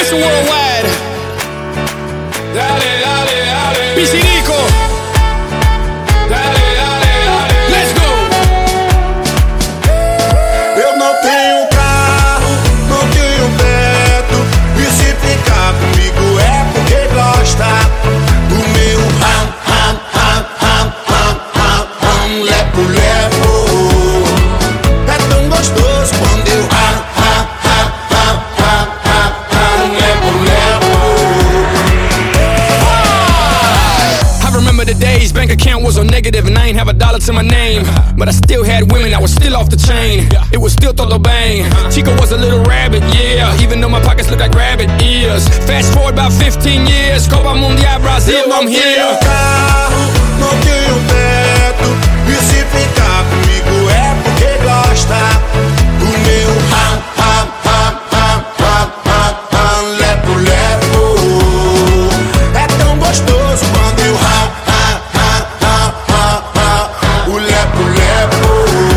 Mr. Worldwide. Dale, dale, dale. Piscinico. Dale, dale, dale. Let's go. Eu não tenho carro, não tenho teto, e se ficar comigo é porque gosta do meu lepo, lepo. É tão gostoso quando eu lepo, lepo. I remember the days, bank account was on negative and I ain't have a dollar to my name. But I still had women that were still off the chain. It was still todo bang. Chico was a little rabbit, yeah. Even though my pockets look like rabbit ears. Fast forward about 15 years, Copa Mundial Brasil, I'm here. Tenho carro, não tenho teto, e se ficar comigo é porque gosta do meu lepo, lepo. É tão gostoso quando eu o lepo, lepo.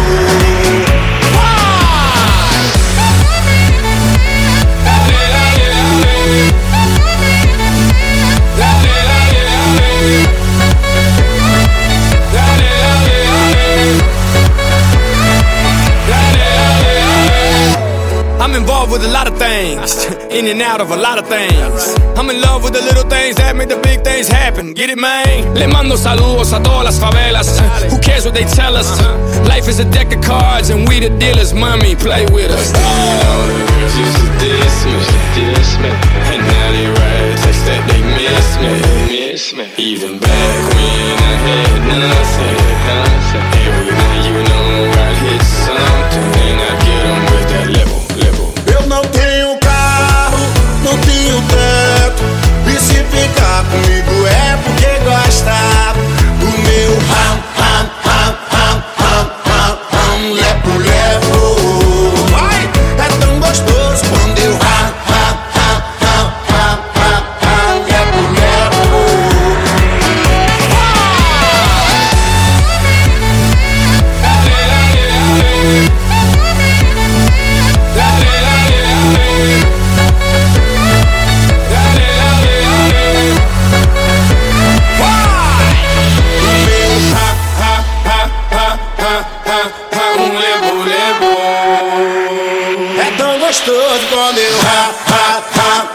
I'm involved with a lot of things, in and out of a lot of things. I'm in love with the little things that make the big things happen. Get it, man? Le mando saludos a todas las favelas. Who cares what they tell us? Life is a deck of cards and we the dealers. Mommy, play with us. All the girls used to diss me, and now they write text that they miss me. Even back when I had nothing, every night you know I'd hit something, and I get 'em with that level. Eu não tenho carro, não tenho teto, e se ficar comigo é porque gosta do meu lepo, lepo. Vai, é tão gostoso quando eu lepo, lepo. É tão gostoso quando eu